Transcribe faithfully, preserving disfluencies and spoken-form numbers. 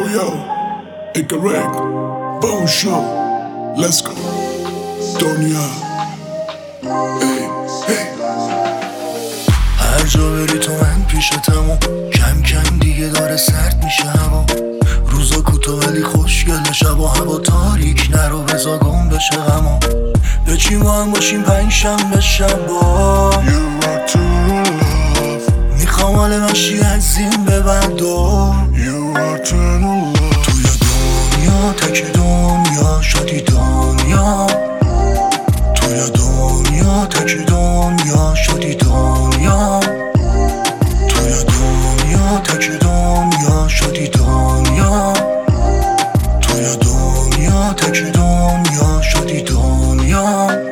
yo, incorrect, bone show, let's go. دنیا ای ای. هر جا بری تو من پیشتم و کم کم دیگه داره سرد میشه هوا. روزا کوتاه ولی خوشگل، شب و هوا تاریک، نرو بزا گم بشه غما. بچیم با هم باشیم پنج شنبه شبا. You are true love. میخوام حال مشی از این به بعدا. You are true love. توی دنیا تک دنیا شدی دنیا. توی دنیا تک دنیا شدی دنیا. توی دنیا تک دنیا شدی دنیا. توی دنیا تک دنیا شدی دنیا.